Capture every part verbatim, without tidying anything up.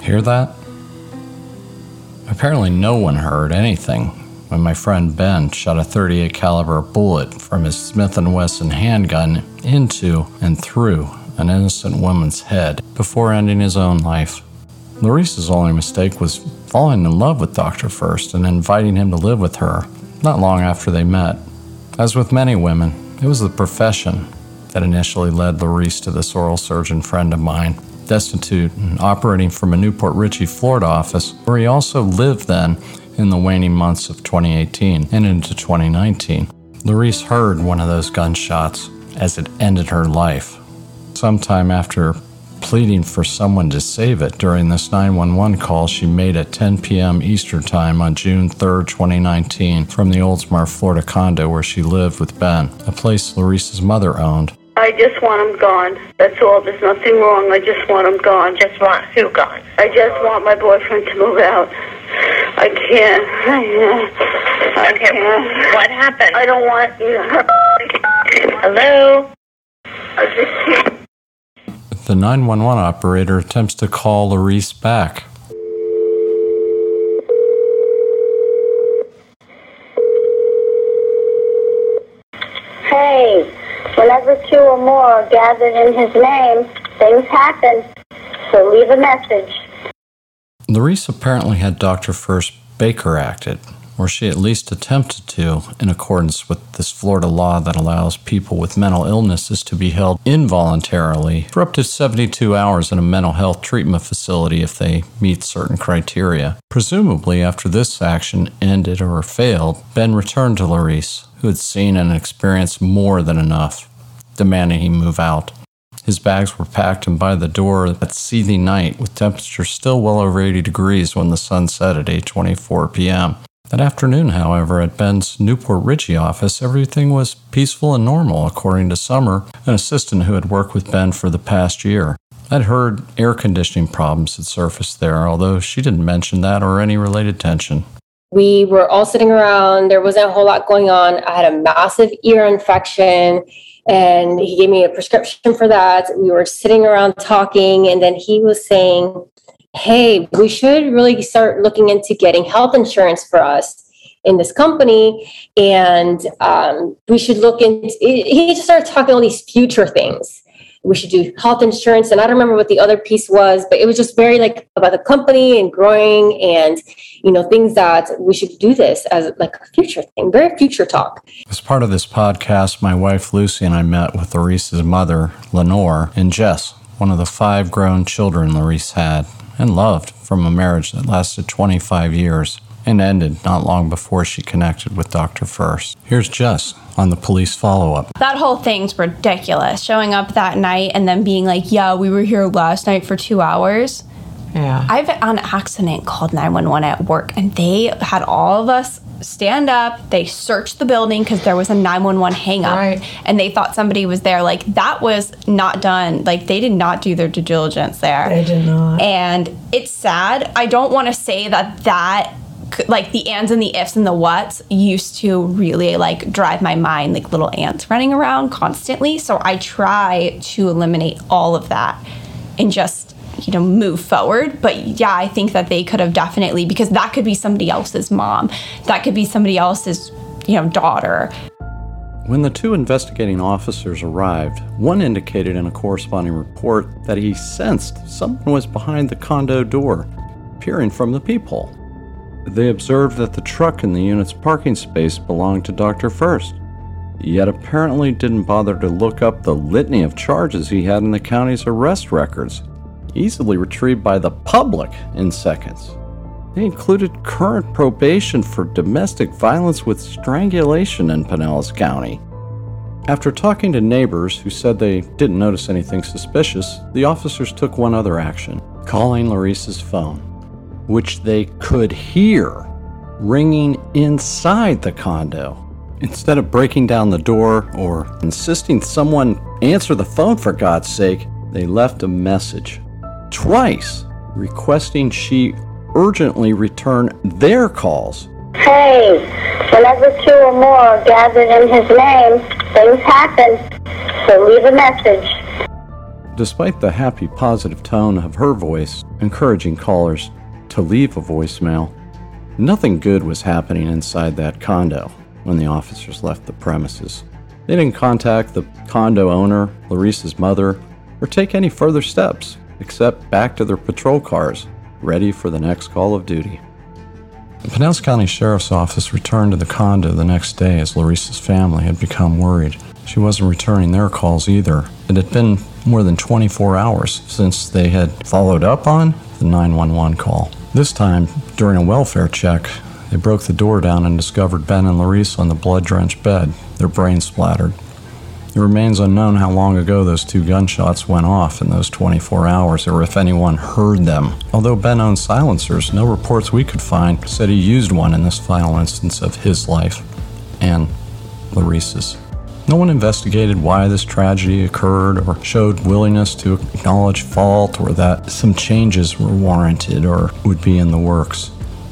Hear that? Apparently no one heard anything when my friend Ben shot a thirty-eight caliber bullet from his Smith and Wesson handgun into and through an innocent woman's head before ending his own life. Laurice's only mistake was falling in love with Doctor First and inviting him to live with her not long after they met. As with many women, it was the profession that initially led Laurice to this oral surgeon friend of mine, destitute and operating from a Newport Richey, Florida office, where he also lived then in the waning months of twenty eighteen and into twenty nineteen. Laurice heard one of those gunshots as it ended her life. Sometime after pleading for someone to save it during this nine one one call she made at ten p.m. Eastern Time on June third, twenty nineteen, from the Oldsmar, Florida condo where she lived with Ben, a place Laurice's mother owned. I just want him gone. That's all. There's nothing wrong. I just want him gone. Just want who gone? I just want my boyfriend to move out. I can't. I can't. I Okay, can't. what happened? I don't want you to hurt. Hello? I just can't. The nine one one operator attempts to call Laurice back. Hey, whenever two or more are gathered in his name, things happen. So leave a message. Laurice apparently had Doctor First Baker acted, or she at least attempted to, in accordance with this Florida law that allows people with mental illnesses to be held involuntarily for up to seventy-two hours in a mental health treatment facility if they meet certain criteria. Presumably, after this action ended or failed, Ben returned to Laurice, who had seen and experienced more than enough, demanding he move out. His bags were packed, and by the door that seething night, with temperatures still well over eighty degrees when the sun set at eight twenty-four p.m. That afternoon, however, at Ben's Newport Richey office, everything was peaceful and normal, according to Summer, an assistant who had worked with Ben for the past year. I'd heard air conditioning problems had surfaced there, although she didn't mention that or any related tension. We were all sitting around. There wasn't a whole lot going on. I had a massive ear infection, and he gave me a prescription for that. We were sitting around talking, and then he was saying, hey, we should really start looking into getting health insurance for us in this company. And um, we should look into, he just started talking all these future things. We should do health insurance. And I don't remember what the other piece was, but it was just very like about the company and growing and, you know, things that we should do this as like a future thing, very future talk. As part of this podcast, my wife Lucy and I met with Laurice's mother, Lenore, and Jess, one of the five grown children Laurice had and loved from a marriage that lasted twenty-five years and ended not long before she connected with Doctor First. Here's Jess on the police follow-up. That whole thing's ridiculous. Showing up that night and then being like, yeah, we were here last night for two hours. Yeah. I've on accident called nine one one at work, and they had all of us stand up. They searched the building because there was a nine one one hang up, Right. and they thought somebody was there. Like, that was not done. Like, they did not do their due diligence there. They did not. And it's sad. I don't want to say that that, like, the ands and the ifs and the whats used to really, like, drive my mind, like little ants running around constantly. So I try to eliminate all of that and just, you know, move forward. But yeah, I think that they could have definitely, because that could be somebody else's mom. That could be somebody else's, you know, daughter. When the two investigating officers arrived, one indicated in a corresponding report that he sensed someone was behind the condo door, peering from the peephole. They observed that the truck in the unit's parking space belonged to Doctor First, yet apparently didn't bother to look up the litany of charges he had in the county's arrest records, easily retrieved by the public in seconds. They included current probation for domestic violence with strangulation in Pinellas County. After talking to neighbors who said they didn't notice anything suspicious, the officers took one other action, calling Laurice's phone, which they could hear ringing inside the condo. Instead of breaking down the door or insisting someone answer the phone for God's sake, they left a message, twice, requesting she urgently return their calls. Hey, whenever two or more are gathered in his name, things happen. So leave a message. Despite the happy, positive tone of her voice, encouraging callers to leave a voicemail, nothing good was happening inside that condo when the officers left the premises. They didn't contact the condo owner, Larissa's mother, or take any further steps, except back to their patrol cars, ready for the next call of duty. The Pinellas County Sheriff's Office returned to the condo the next day as Larissa's family had become worried. She wasn't returning their calls either. It had been more than twenty-four hours since they had followed up on the nine one one call. This time, during a welfare check, they broke the door down and discovered Ben and Larissa on the blood-drenched bed, their brains splattered. It remains unknown how long ago those two gunshots went off in those twenty-four hours, or if anyone heard them. Although Ben owned silencers, no reports we could find said he used one in this final instance of his life and Larissa's. No one investigated why this tragedy occurred or showed willingness to acknowledge fault or that some changes were warranted or would be in the works.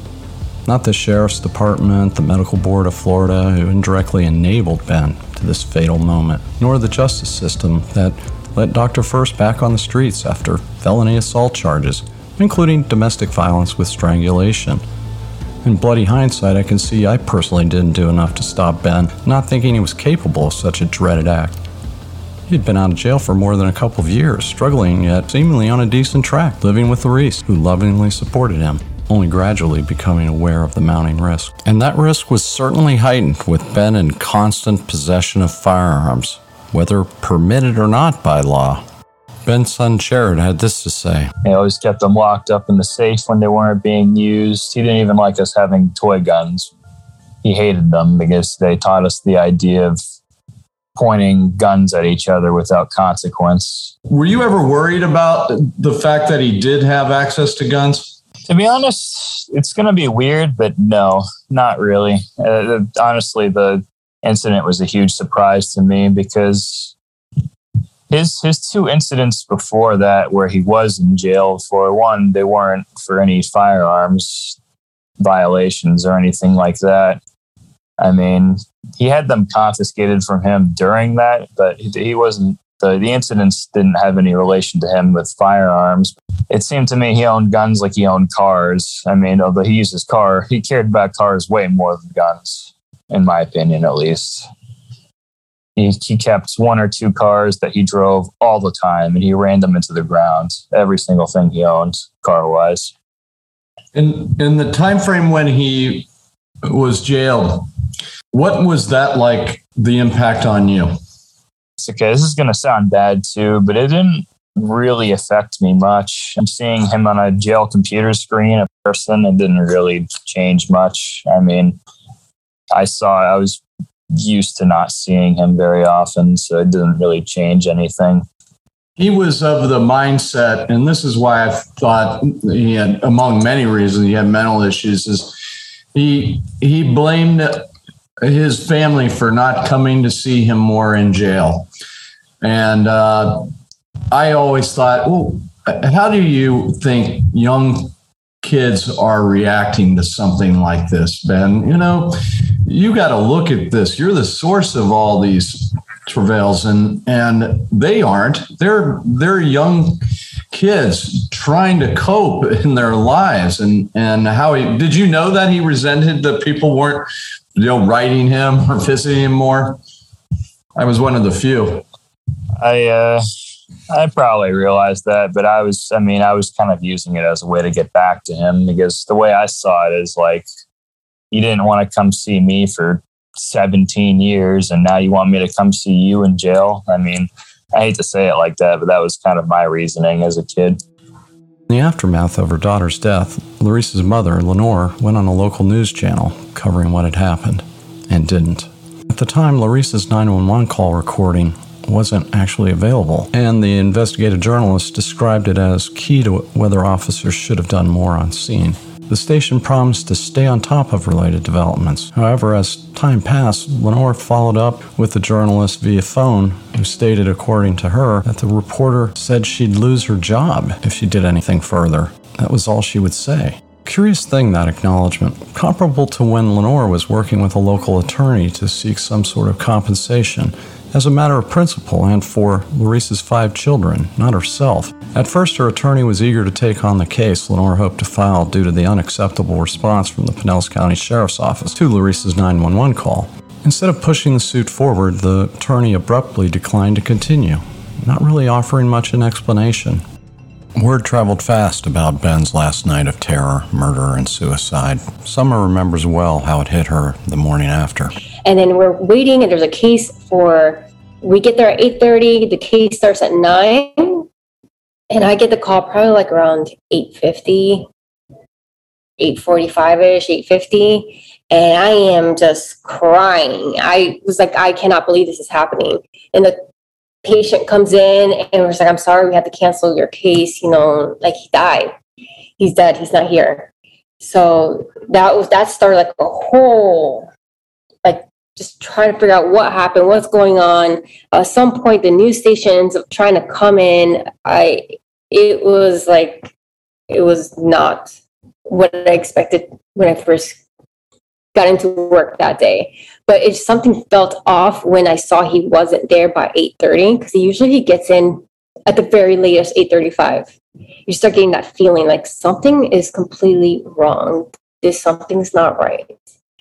Not the Sheriff's Department, the Medical Board of Florida, who indirectly enabled Ben to this fatal moment, nor the justice system that let Doctor First back on the streets after felony assault charges, including domestic violence with strangulation. In bloody hindsight, I can see I personally didn't do enough to stop Ben, not thinking he was capable of such a dreaded act. He had been out of jail for more than a couple of years, struggling yet seemingly on a decent track, living with Larissa, who lovingly supported him, only gradually becoming aware of the mounting risk. And that risk was certainly heightened with Ben in constant possession of firearms, whether permitted or not by law. Ben's son Jared had this to say. He always kept them locked up in the safe when they weren't being used. He didn't even like us having toy guns. He hated them because they taught us the idea of pointing guns at each other without consequence. Were you ever worried about the fact that he did have access to guns? To be honest, it's going to be weird, but no, not really. Uh, honestly, the incident was a huge surprise to me because his his two incidents before that where he was in jail, for one, they weren't for any firearms violations or anything like that. I mean, he had them confiscated from him during that, but he wasn't, the, the incidents didn't have any relation to him with firearms. It seemed to me he owned guns like he owned cars. I mean, although he used his car, he cared about cars way more than guns, in my opinion, at least. He, he kept one or two cars that he drove all the time, and he ran them into the ground. Every single thing he owned, car-wise. In in the time frame when he was jailed, what was that like, the impact on you? It's okay, this is going to sound bad too, but it didn't really affect me much. I'm seeing him on a jail computer screen, a person, it didn't really change much. I mean, I saw, I was used to not seeing him very often, so it didn't really change anything. He was of the mindset, and this is why I thought he had, among many reasons, he had mental issues, is he he blamed his family for not coming to see him more in jail. And uh, I always thought, well, how do you think young kids are reacting to something like this, Ben? You know, you got to look at this. You're the source of all these travails, and and they aren't. They're they're young kids trying to cope in their lives. And and how he did you know that he resented that people weren't, you know, writing him or visiting him more? I was one of the few. I uh, I probably realized that, but I was, I mean, I was kind of using it as a way to get back to him, because the way I saw it is like, you didn't want to come see me for seventeen years, and now you want me to come see you in jail. I mean, I hate to say it like that, but that was kind of my reasoning as a kid. In the aftermath of her daughter's death, Larissa's mother, Lenore, went on a local news channel covering what had happened, and didn't. At the time, Larissa's nine one one call recording wasn't actually available, and the investigative journalist described it as key to whether officers should have done more on scene. The station promised to stay on top of related developments. However, as time passed, Lenore followed up with the journalist via phone, who stated, according to her, that the reporter said she'd lose her job if she did anything further. That was all she would say. Curious thing, that acknowledgement, comparable to when Lenore was working with a local attorney to seek some sort of compensation, as a matter of principle and for Laurice's five children, not herself. At first, her attorney was eager to take on the case Lenore hoped to file due to the unacceptable response from the Pinellas County Sheriff's Office to Laurice's nine one one call. Instead of pushing the suit forward, the attorney abruptly declined to continue, not really offering much an explanation. Word traveled fast about Ben's last night of terror, murder, and suicide. Summer remembers well how it hit her the morning after. And then we're waiting, and there's a case for, we get there at eight thirty, the case starts at nine, and I get the call probably like around eight fifty, eight forty-five-ish, eight fifty, and I am just crying. I was like, I cannot believe this is happening. And the patient comes in and was like, I'm sorry, we had to cancel your case. You know, like he died. He's dead. He's not here. So that was, that started like a whole, like just trying to figure out what happened, what's going on. At some point, the news stations trying to come in. I, it was like, it was not what I expected when I first got into work that day. But it something felt off when I saw he wasn't there by eight thirty, because usually he gets in at the very latest eight thirty-five. You start getting that feeling like something is completely wrong. This something's not right.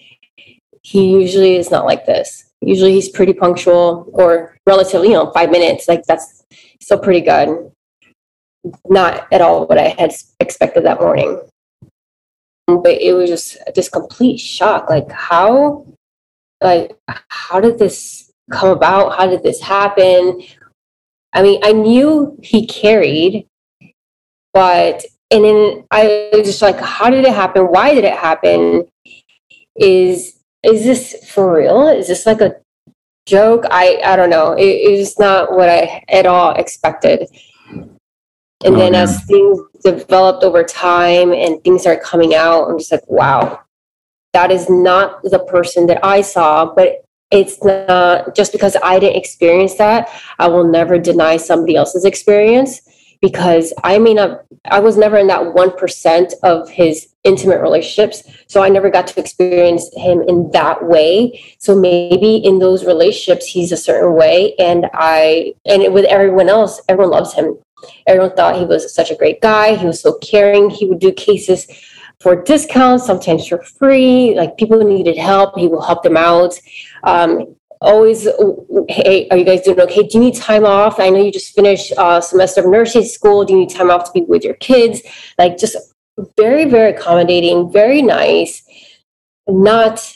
He usually is not like this. Usually he's pretty punctual, or relatively, you know, five minutes. Like that's still pretty good. Not at all what I had expected that morning. But it was just this complete shock. Like how, like how did this come about? How did this happen? I mean, I knew he carried, but, and then I was just like, how did it happen? Why did it happen? Is, is this for real? Is this like a joke? I, I don't know. It, it's not what I at all expected. And oh, then yeah. as things developed over time and things started coming out, I'm just like, wow, that is not the person that I saw. But it's not just because I didn't experience that, I will never deny somebody else's experience, because I may not, I was never in that one percent of his intimate relationships. So I never got to experience him in that way. So maybe in those relationships, he's a certain way. And I, and with everyone else, everyone loves him. Everyone thought he was such a great guy. He was so caring. He would do cases for discounts, sometimes for free. Like people who needed help, he will help them out. Um, always, hey, are you guys doing okay? Do you need time off? I know you just finished a semester of nursing school. Do you need time off to be with your kids? Like just very, very accommodating, very nice. Not,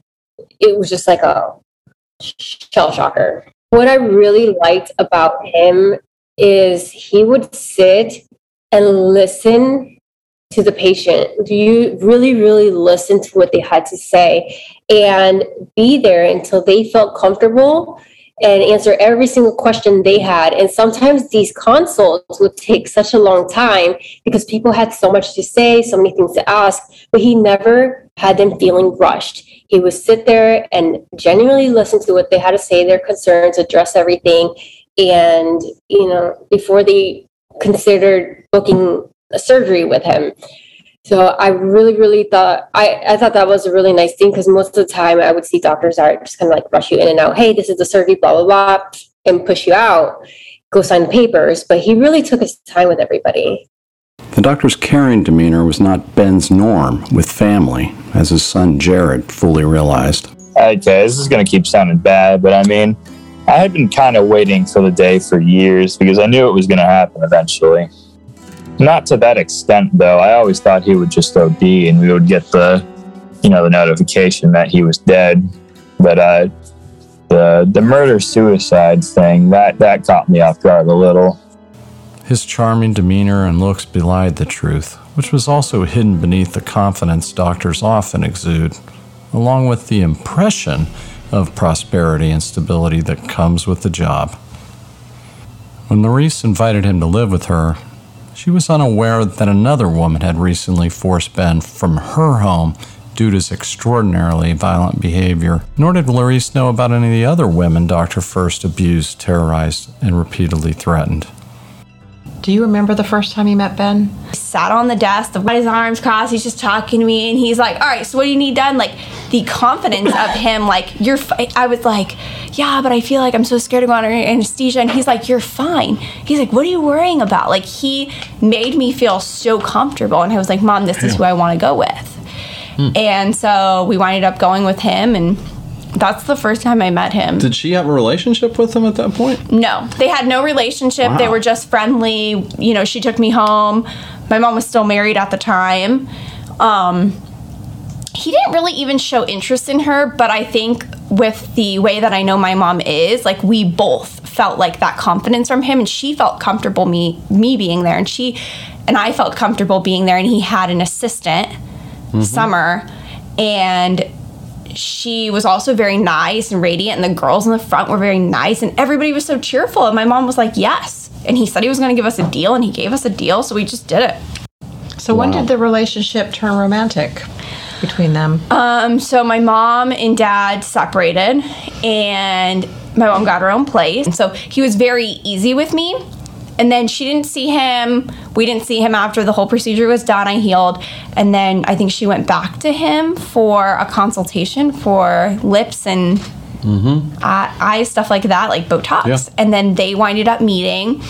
it was just like a shell shocker. What I really liked about him is he would sit and listen to the patient. Do you really, really listen to what they had to say and be there until they felt comfortable and answer every single question they had. And sometimes these consults would take such a long time because people had so much to say, so many things to ask, but he never had them feeling rushed. He would sit there and genuinely listen to what they had to say, their concerns, address everything. And, you know, before they considered booking a surgery with him. So I really, really thought, I, I thought that was a really nice thing, because most of the time I would see doctors that are just kind of like rush you in and out. Hey, this is the surgery, blah, blah, blah, and push you out, go sign the papers. But he really took his time with everybody. The doctor's caring demeanor was not Ben's norm with family, as his son Jared fully realized. Okay, this is going to keep sounding bad, but I mean, I had been kind of waiting for the day for years because I knew it was going to happen eventually. Not to that extent, though. I always thought he would just O D and we would get the, you know, the notification that he was dead. But uh, the the murder-suicide thing, that, that caught me off guard a little. His charming demeanor and looks belied the truth, which was also hidden beneath the confidence doctors often exude, along with the impression of prosperity and stability that comes with the job. When Laurice invited him to live with her, she was unaware that another woman had recently forced Ben from her home due to his extraordinarily violent behavior, nor did Laurice know about any of the other women Doctor First abused, terrorized, and repeatedly threatened. Do you remember the first time you met Ben? He sat on the desk, got his arms crossed, he's just talking to me, and he's like, all right, so what do you need done? Like, the confidence of him, like, you're fi-. I was like, yeah, but I feel like I'm so scared to go under anesthesia, and he's like, you're fine. He's like, what are you worrying about? Like, he made me feel so comfortable, and I was like, Mom, this is who I want to go with. Hmm. And so we winded up going with him, and that's the first time I met him. Did she have a relationship with him at that point? No, they had no relationship. Wow. They were just friendly. You know, she took me home. My mom was still married at the time. Um, he didn't really even show interest in her, but I think with the way that I know my mom is, like, we both felt like that confidence from him, and she felt comfortable me me being there, and she and I felt comfortable being there, and he had an assistant, mm-hmm. Summer, and she was also very nice and radiant, and the girls in the front were very nice, and everybody was so cheerful, and my mom was like, yes. And he said he was going to give us a deal, and he gave us a deal, so we just did it. So wow. When did the relationship turn romantic between them? Um, so my mom and dad separated, and my mom got her own place. And so he was very easy with me. And then she didn't see him. We didn't see him after the whole procedure was done. I healed. And then I think she went back to him for a consultation for lips and mm-hmm. uh, eyes, stuff like that, like Botox. Yeah. And then they winded up meeting.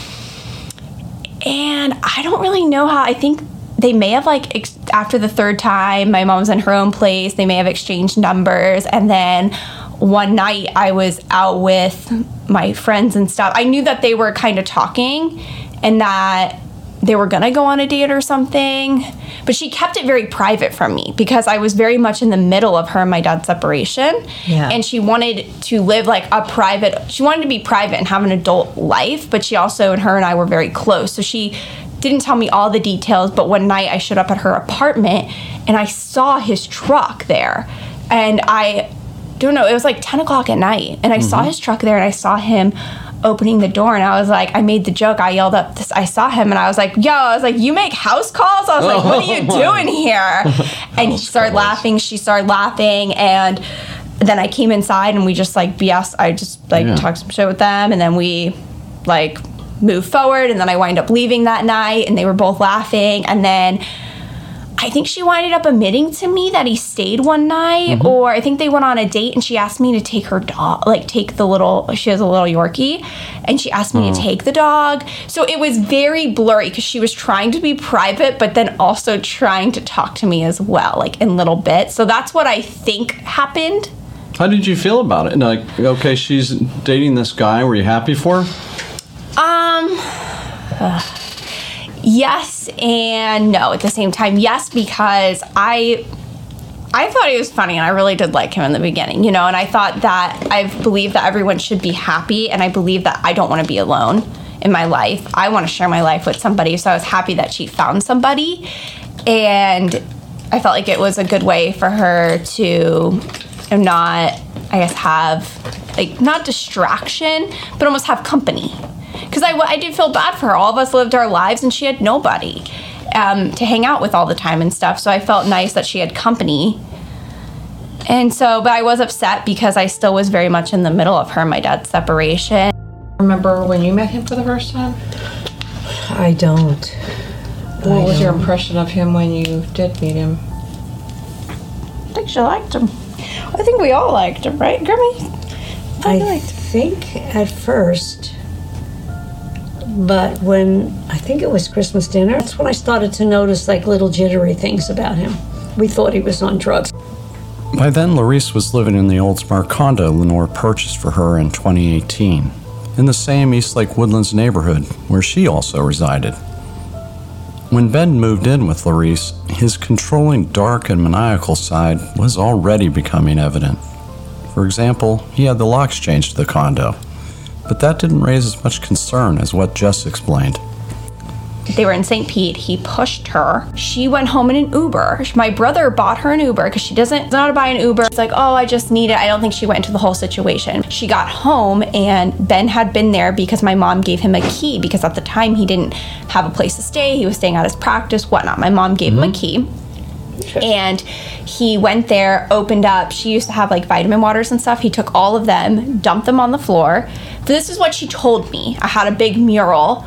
And I don't really know how. I think they may have, like, ex- after the third time, my mom was in her own place. They may have exchanged numbers. And then one night I was out with my friends and stuff. I knew that they were kind of talking and that they were going to go on a date or something. But she kept it very private from me because I was very much in the middle of her and my dad's separation. Yeah. And she wanted to live like a private, she wanted to be private and have an adult life. But she also, and her and I were very close. So she didn't tell me all the details. But one night I showed up at her apartment and I saw his truck there. And I don't know, it was like ten o'clock at night, and I mm-hmm. saw his truck there, and I saw him opening the door, and I was like, I made the joke, I yelled up, this, I saw him, and I was like, yo, I was like, you make house calls? I was like, what are you doing here? And he started calls. laughing, she started laughing, and then I came inside, and we just like B S, I just like yeah. talked some shit with them, and then we like moved forward, and then I wind up leaving that night, and they were both laughing, and then I think she winded up admitting to me that he stayed one night, mm-hmm. or I think they went on a date, and she asked me to take her dog, like take the little, she has a little Yorkie, and she asked me mm. to take the dog. So it was very blurry because she was trying to be private, but then also trying to talk to me as well, like in little bits. So that's what I think happened. How did you feel about it? Like, okay, she's dating this guy. Were you happy for her? Um... Uh, Yes and no at the same time. Yes, because I I thought he was funny, and I really did like him in the beginning, you know, and I thought that I believe that everyone should be happy, and I believe that I don't want to be alone in my life. I want to share my life with somebody, so I was happy that she found somebody, and I felt like it was a good way for her to not, I guess, have, like, not distraction, but almost have company. Because I, I did feel bad for her. All of us lived our lives, and she had nobody um, to hang out with all the time and stuff. So I felt nice that she had company. And so, but I was upset because I still was very much in the middle of her and my dad's separation. Remember when you met him for the first time? I don't. What I was don't. your impression of him when you did meet him? I think she liked him. I think we all liked him, right, Grimmy? I, I think at first... But when, I think it was Christmas dinner, that's when I started to notice like little jittery things about him. We thought he was on drugs. By then, Larice was living in the Oldsmar condo Lenore purchased for her in twenty eighteen, in the same Eastlake Woodlands neighborhood where she also resided. When Ben moved in with Larice, his controlling, dark, and maniacal side was already becoming evident. For example, he had the locks changed to the condo. But that didn't raise as much concern as what Jess explained. They were in Saint Pete. He pushed her. She went home in an Uber. My brother bought her an Uber because she doesn't know how to buy an Uber. It's like, oh, I just need it. I don't think she went into the whole situation. She got home, and Ben had been there because my mom gave him a key, because at the time he didn't have a place to stay. He was staying at his practice, whatnot. My mom gave mm-hmm. him a key. And he went there, opened up. She used to have like vitamin waters and stuff. He took all of them, dumped them on the floor. This is what she told me. I had a big mural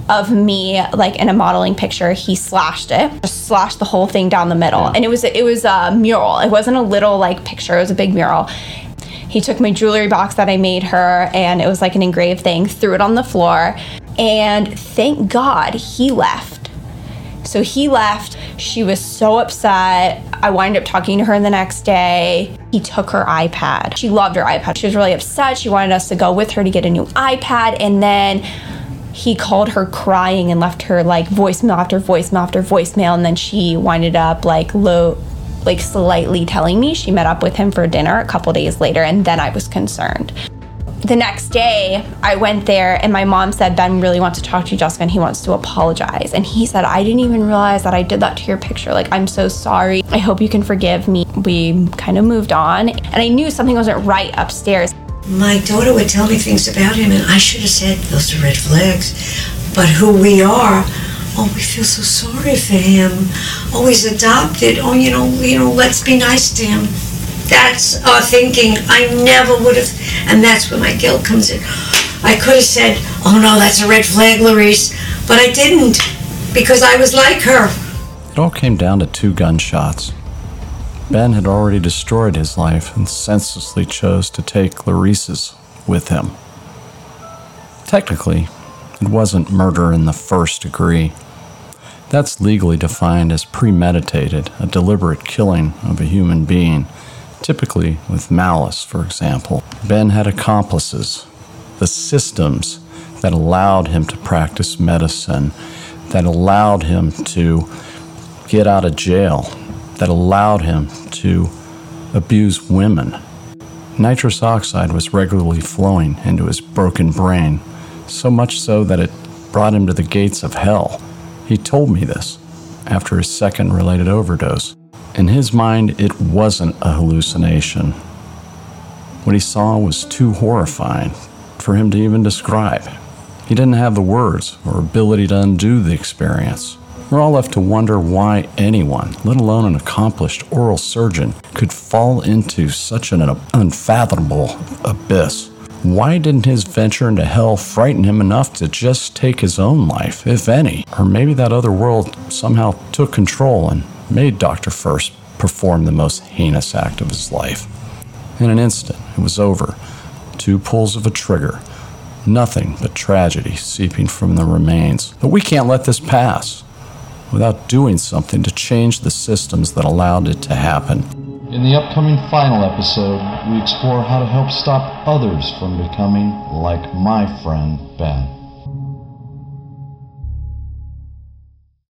of me, like in a modeling picture. He slashed it, just slashed the whole thing down the middle. Yeah. And it was it was a mural. It wasn't a little like picture, it was a big mural. He took my jewelry box that I made her, and it was like an engraved thing, threw it on the floor, and thank God he left. So he left. She was so upset. I wound up talking to her the next day. He took her iPad. She loved her iPad. She was really upset. She wanted us to go with her to get a new iPad. And then he called her crying and left her like voicemail after voicemail after voicemail. And then she winded up like low, like slightly telling me she met up with him for dinner a couple days later. And then I was concerned. The next day, I went there and my mom said, Ben really wants to talk to you, Jessica, and he wants to apologize. And he said, I didn't even realize that I did that to your picture. Like, I'm so sorry. I hope you can forgive me. We kind of moved on. And I knew something wasn't right upstairs. My daughter would tell me things about him, and I should have said, those are red flags. But who we are, oh, we feel so sorry for him. Oh, he's adopted. Oh, you know, you know, let's be nice to him. That's our thinking. I never would have, and that's where my guilt comes in. I could have said, oh no, that's a red flag, Larice, but I didn't, because I was like her. It all came down to two gunshots. Ben had already destroyed his life and senselessly chose to take Larice's with him. Technically, it wasn't murder in the first degree. That's legally defined as premeditated, a deliberate killing of a human being, typically with malice, for example. Ben had accomplices, the systems that allowed him to practice medicine, that allowed him to get out of jail, that allowed him to abuse women. Nitrous oxide was regularly flowing into his broken brain, so much so that it brought him to the gates of hell. He told me this after his second related overdose. In his mind, it wasn't a hallucination. What he saw was too horrifying for him to even describe. He didn't have the words or ability to undo the experience. We're all left to wonder why anyone, let alone an accomplished oral surgeon, could fall into such an unfathomable abyss. Why didn't his venture into hell frighten him enough to just take his own life, if any? Or maybe that other world somehow took control and made Doctor First perform the most heinous act of his life. In an instant, it was over. Two pulls of a trigger. Nothing but tragedy seeping from the remains. But we can't let this pass without doing something to change the systems that allowed it to happen. In the upcoming final episode, we explore how to help stop others from becoming like my friend Ben.